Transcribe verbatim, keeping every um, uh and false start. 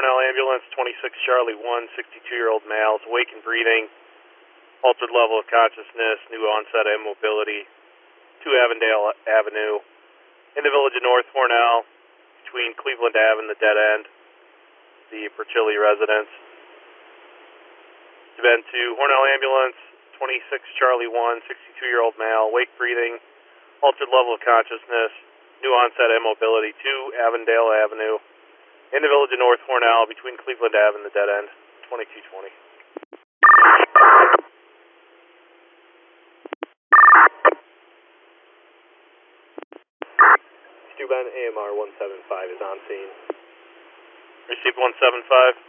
Hornell ambulance, twenty-six Charlie one, sixty-two-year-old male, awake and breathing, altered level of consciousness, new onset immobility, to Avondale Avenue, in the village of North Hornell, between Cleveland Ave and the dead end, the Perchilli residence. Been to Hornell ambulance, twenty-six Charlie one, sixty-two-year-old male, awake breathing, altered level of consciousness, new onset immobility, to Avondale Avenue, in the village of North Hornell, between Cleveland Ave and the dead end, twenty-two twenty. Stu Ben, A M R one seven five is on scene. Received one seven five.